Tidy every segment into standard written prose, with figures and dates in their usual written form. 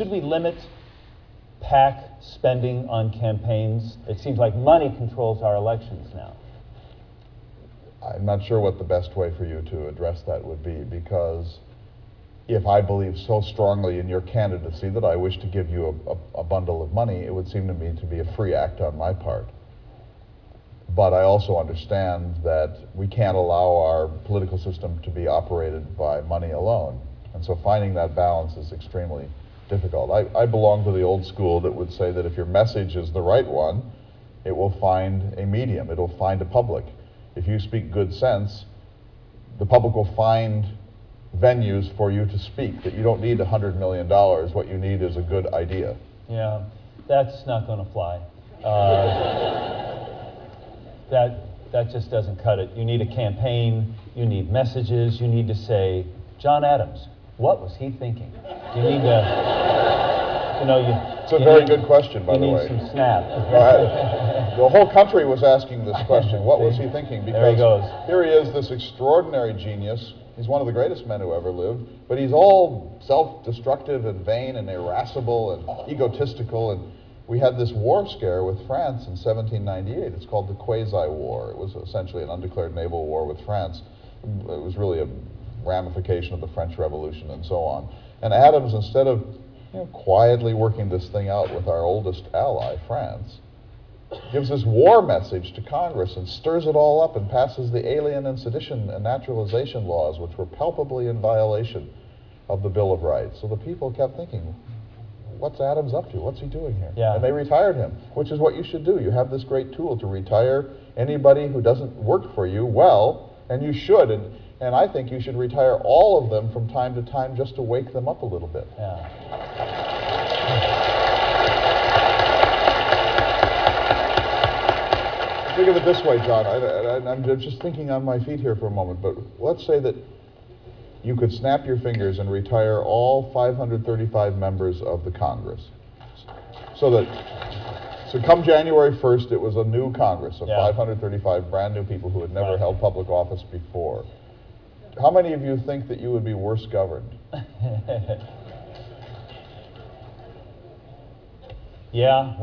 should we limit PAC spending on campaigns? It seems like money controls our elections now. I'm not sure what the best way for you to address that would be, because if I believe so strongly in your candidacy that I wish to give you a bundle of money, it would seem to me to be a free act on my part. But I also understand that we can't allow our political system to be operated by money alone. And so finding that balance is extremely difficult. I belong to the old school that would say that if your message is the right one, it will find a medium, it will find a public. If you speak good sense, the public will find venues for you to speak, that you don't need $100 million. What you need is a good idea. Yeah, that's not going to fly. That just doesn't cut it. You need a campaign, you need messages, you need to say, John Adams, what was he thinking? You need to, you know, it's a very good question, by the way. You need some snap. The whole country was asking this question, what was he thinking? Because there he goes. Here he is, this extraordinary genius. He's one of the greatest men who ever lived, but he's all self-destructive and vain and irascible and egotistical. And we had this war scare with France in 1798. It's called the Quasi-War. It was essentially an undeclared naval war with France. It was really a ramification of the French Revolution and so on. And Adams, instead of quietly working this thing out with our oldest ally, France, gives this war message to Congress and stirs it all up and passes the Alien and Sedition and Naturalization laws, which were palpably in violation of the Bill of Rights. So the people kept thinking, what's Adams up to? What's he doing here? Yeah. And they retired him, which is what you should do. You have this great tool to retire anybody who doesn't work for you well, and you should. And I think you should retire all of them from time to time just to wake them up a little bit. Yeah. Think of it this way, John. I'm just thinking on my feet here for a moment, but let's say that you could snap your fingers and retire all 535 members of the Congress. So come January 1st, it was a new Congress of 535 brand new people who had never held public office before. How many of you think that you would be worse governed? Yeah,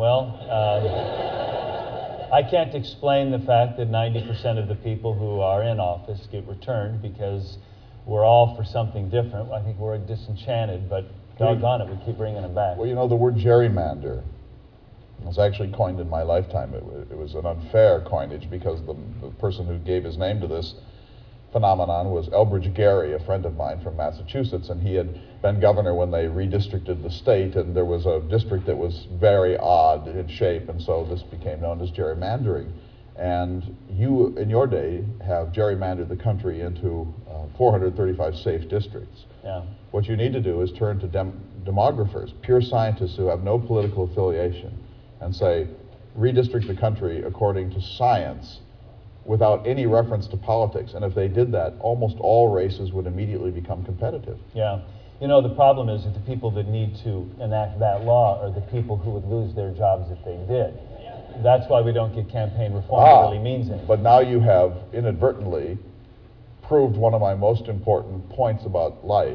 well, I can't explain the fact that 90% of the people who are in office get returned because we're all for something different. I think we're disenchanted, but doggone it, we keep bringing them back. Well, you know, the word gerrymander was actually coined in my lifetime. It was an unfair coinage because the person who gave his name to this phenomenon was Elbridge Gerry, a friend of mine from Massachusetts, and he had been governor when they redistricted the state, and there was a district that was very odd in shape, and so this became known as gerrymandering. And you, in your day, have gerrymandered the country into 435 safe districts. Yeah. What you need to do is turn to demographers, pure scientists who have no political affiliation, and say, redistrict the country according to science, without any reference to politics. And if they did that, almost all races would immediately become competitive. Yeah. You know, the problem is that the people that need to enact that law are the people who would lose their jobs if they did. That's why we don't get campaign reform that really means anything. But now you have inadvertently proved one of my most important points about life.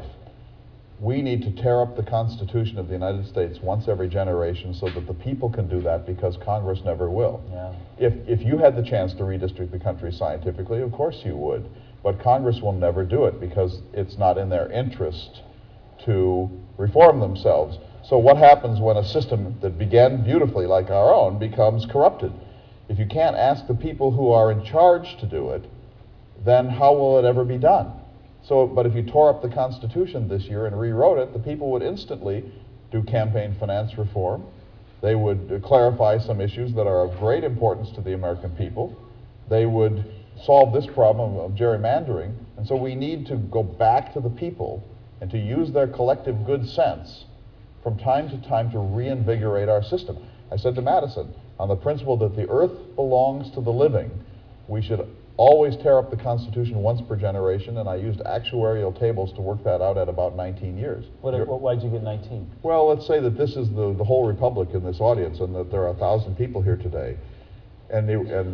We need to tear up the Constitution of the United States once every generation so that the people can do that, because Congress never will. Yeah. If you had the chance to redistrict the country scientifically, of course you would. But Congress will never do it because it's not in their interest to reform themselves. So what happens when a system that began beautifully like our own becomes corrupted? If you can't ask the people who are in charge to do it, then how will it ever be done? So, but if you tore up the Constitution this year and rewrote it, the people would instantly do campaign finance reform. They would clarify some issues that are of great importance to the American people. They would solve this problem of gerrymandering. And so we need to go back to the people and to use their collective good sense from time to time to reinvigorate our system. I said to Madison, on the principle that the earth belongs to the living, we should always tear up the Constitution once per generation, and I used actuarial tables to work that out at about 19 years. Why'd you get 19? Well, let's say that this is the whole republic in this audience, and that there are 1,000 people here today. And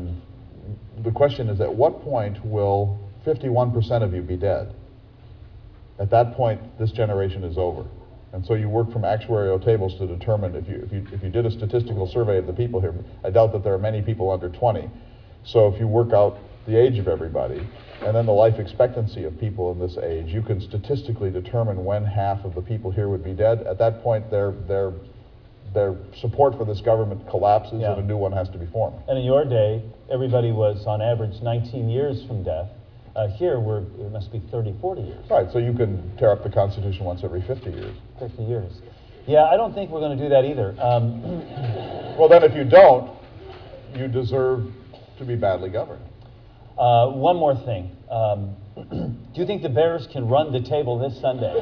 the question is, at what point will 51% of you be dead? At that point, this generation is over. And so you work from actuarial tables to determine if you did a statistical survey of the people here, I doubt that there are many people under 20. So if you work out the age of everybody and then the life expectancy of people in this age, you can statistically determine when half of the people here would be dead. At that point, their support for this government collapses and a new one has to be formed. And in your day, everybody was on average 19 years from death. Here, it must be 30, 40 years. Right, so you can tear up the Constitution once every 50 years. 50 years. Yeah, I don't think we're going to do that either. Well, then if you don't, you deserve to be badly governed. One more thing. Do you think the Bears can run the table this Sunday?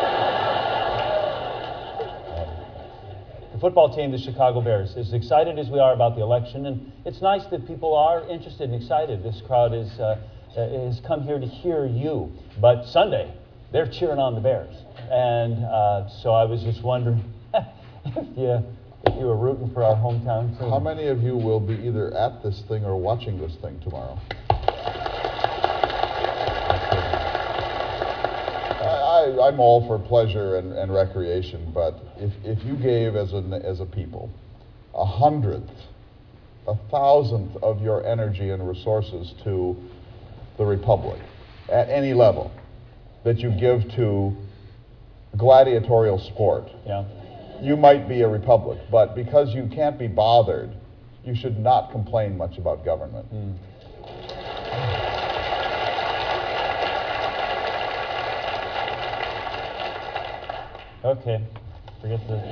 The football team, the Chicago Bears, as excited as we are about the election, and it's nice that people are interested and excited. This crowd has come here to hear you. But Sunday, they're cheering on the Bears. And so I was just wondering if you were rooting for our hometown team. How many of you will be either at this thing or watching this thing tomorrow? I'm all for pleasure and recreation, but if you gave as a people 100th, 1,000th of your energy and resources to the Republic at any level that you give to gladiatorial sport, you might be a Republic, but because you can't be bothered, you should not complain much about government. Okay, forget the...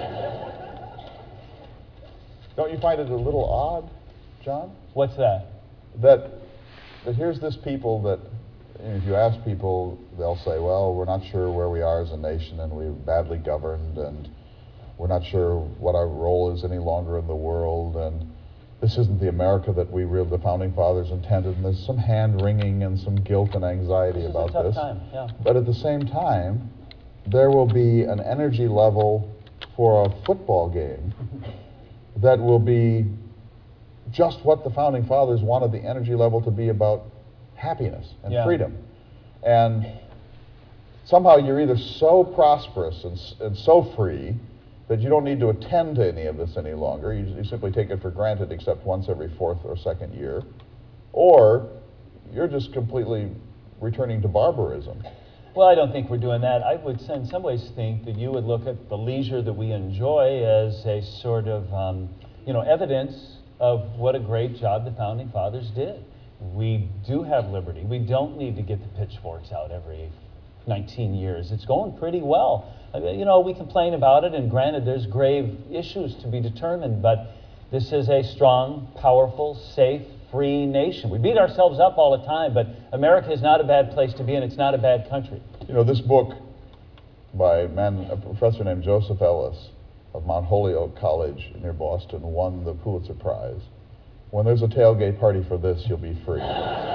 Don't you find it a little odd, John? What's that? That here's this people that, if you ask people, they'll say, well, we're not sure where we are as a nation, and we're badly governed, and we're not sure what our role is any longer in the world, and this isn't the America that the Founding Fathers intended, and there's some hand-wringing and some guilt and anxiety about this. It's a tough time, yeah. But at the same time, there will be an energy level for a football game that will be just what the Founding Fathers wanted the energy level to be, about happiness and freedom. And somehow you're either so prosperous and so free that you don't need to attend to any of this any longer. You simply take it for granted except once every 4th or 2nd year. Or you're just completely returning to barbarism. Well, I don't think we're doing that. I would in some ways think that you would look at the leisure that we enjoy as a sort of, evidence of what a great job the Founding Fathers did. We do have liberty. We don't need to get the pitchforks out every 19 years. It's going pretty well. We complain about it, and granted, there's grave issues to be determined, but this is a strong, powerful, safe, free nation. We beat ourselves up all the time, but America is not a bad place to be, and it's not a bad country. This book by a professor named Joseph Ellis of Mount Holyoke College near Boston won the Pulitzer Prize. When there's a tailgate party for this, you'll be free.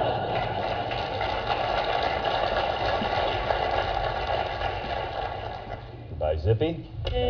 Goodbye, Zippy.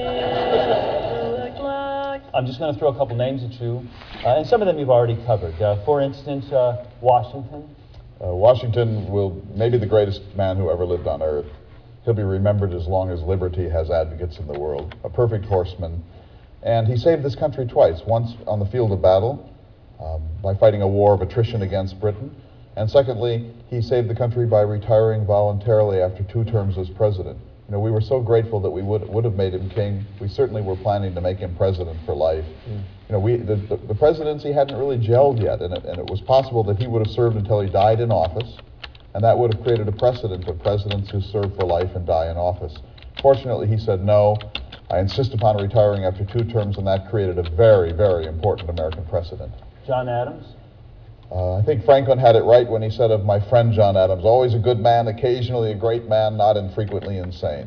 I'm just going to throw a couple names at you, and some of them you've already covered. For instance, Washington. Washington may be the greatest man who ever lived on earth. He'll be remembered as long as liberty has advocates in the world. A perfect horseman. And he saved this country twice. Once on the field of battle by fighting a war of attrition against Britain. And secondly, he saved the country by retiring voluntarily after 2 terms as president. We were so grateful that we would have made him king. We certainly were planning to make him president for life. The presidency hadn't really gelled yet, and it was possible that he would have served until he died in office, and that would have created a precedent of presidents who serve for life and die in office. Fortunately, he said, no, I insist upon retiring after 2 terms, and that created a very, very important American precedent. John Adams? I think Franklin had it right when he said of my friend John Adams, always a good man, occasionally a great man, not infrequently insane.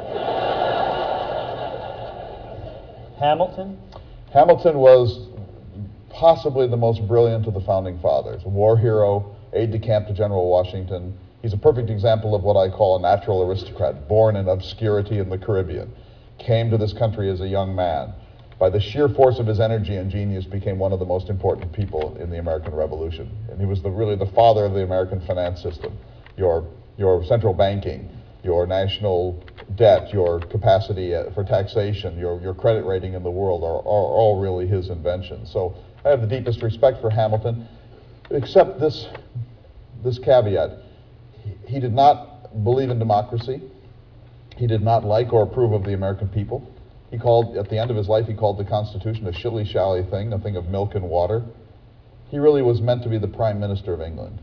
Hamilton? Hamilton was possibly the most brilliant of the Founding Fathers, a war hero, aide-de-camp to General Washington. He's a perfect example of what I call a natural aristocrat, born in obscurity in the Caribbean, came to this country as a young man. By the sheer force of his energy and genius, became one of the most important people in the American Revolution. And he was really the father of the American finance system, your central banking, your national debt, your capacity for taxation, your credit rating in the world are all really his inventions. So I have the deepest respect for Hamilton, except this caveat. He did not believe in democracy. He did not like or approve of the American people. He called, at the end of his life, he called the Constitution a shilly-shally thing, a thing of milk and water. He really was meant to be the Prime Minister of England.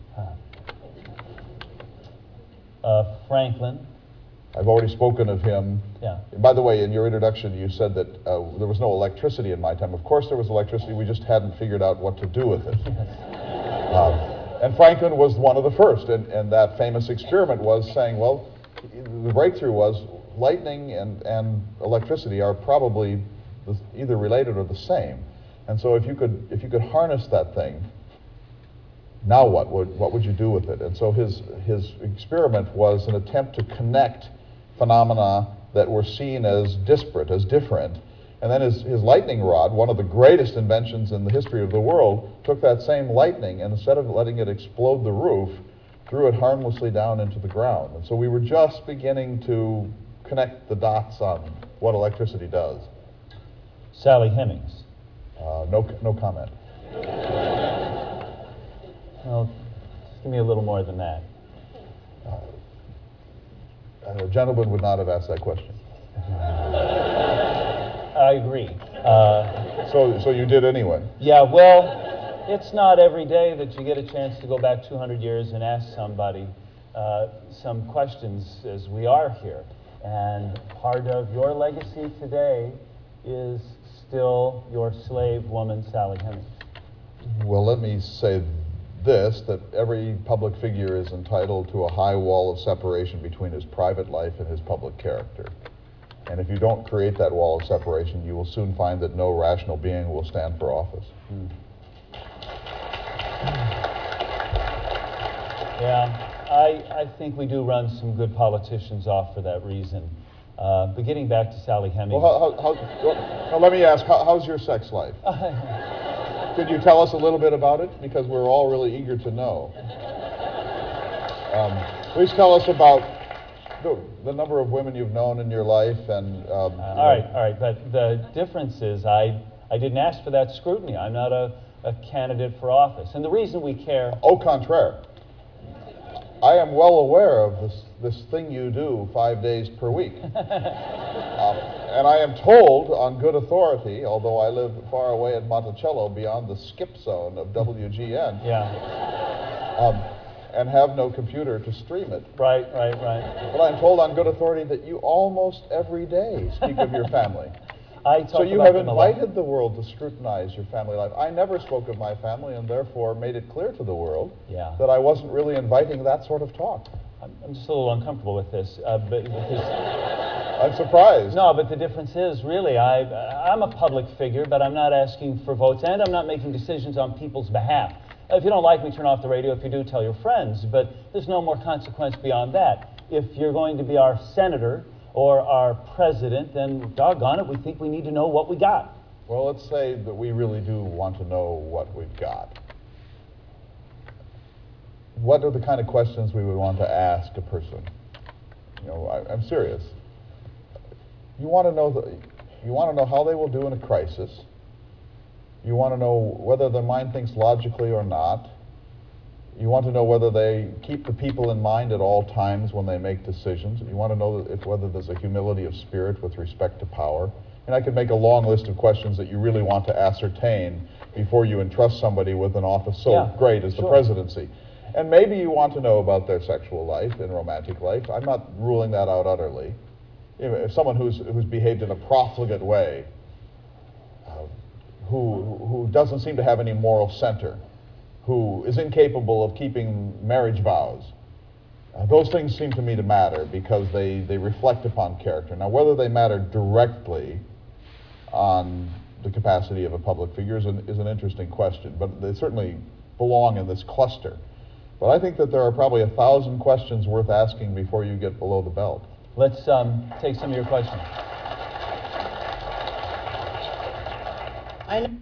Franklin. I've already spoken of him. Yeah. By the way, in your introduction, you said that there was no electricity in my time. Of course there was electricity, we just hadn't figured out what to do with it. Yes. And Franklin was one of the first, and that famous experiment was saying, well, the breakthrough was lightning and electricity are probably either related or the same. And so if you could harness that thing, now what would you do with it? And so his experiment was an attempt to connect phenomena that were seen as disparate, as different. And then his lightning rod, one of the greatest inventions in the history of the world, took that same lightning and instead of letting it explode the roof, threw it harmlessly down into the ground. And so we were just beginning to connect the dots on what electricity does. Sally Hemings. No comment. Well, just give me a little more than that. A gentleman would not have asked that question. I agree. So you did anyway. Yeah, well, it's not every day that you get a chance to go back 200 years and ask somebody some questions as we are here. And part of your legacy today is still your slave woman, Sally Hemings. Well, let me say this, that every public figure is entitled to a high wall of separation between his private life and his public character. And if you don't create that wall of separation, you will soon find that no rational being will stand for office. Yeah, I think we do run some good politicians off for that reason. But getting back to Sally Hemings. Well, now let me ask, how's your sex life? Could you tell us a little bit about it? Because we're all really eager to know. Please tell us about the number of women you've known in your life and... all right, but the difference is I didn't ask for that scrutiny. I'm not a candidate for office. And the reason we care... Au contraire. I am well aware of this thing you do 5 days per week. And I am told on good authority, although I live far away at Monticello beyond the skip zone of WGN, and have no computer to stream it. Right. But I'm told on good authority that you almost every day speak of your family. So you have invited the world to scrutinize your family life. I never spoke of my family and therefore made it clear to the world that I wasn't really inviting that sort of talk. I'm just a little uncomfortable with this. I'm surprised. No, but the difference is, really, I'm a public figure, but I'm not asking for votes, and I'm not making decisions on people's behalf. If you don't like me, turn off the radio. If you do, tell your friends. But there's no more consequence beyond that. If you're going to be our senator or our president, then doggone it, we think we need to know what we got. Well, let's say that we really do want to know what we've got. What are the kind of questions we would want to ask a person? You know, I'm serious. You want to know how they will do in a crisis. You want to know whether their mind thinks logically or not. You want to know whether they keep the people in mind at all times when they make decisions. You want to know whether there's a humility of spirit with respect to power. And I could make a long list of questions that you really want to ascertain before you entrust somebody with an office so great as the presidency. And maybe you want to know about their sexual life and romantic life. I'm not ruling that out utterly. If someone who's behaved in a profligate way, who doesn't seem to have any moral center, who is incapable of keeping marriage vows, those things seem to me to matter because they reflect upon character. Now, whether they matter directly on the capacity of a public figure is an interesting question, but they certainly belong in this cluster. But I think that there are probably 1,000 questions worth asking before you get below the belt. Let's take some of your questions. I know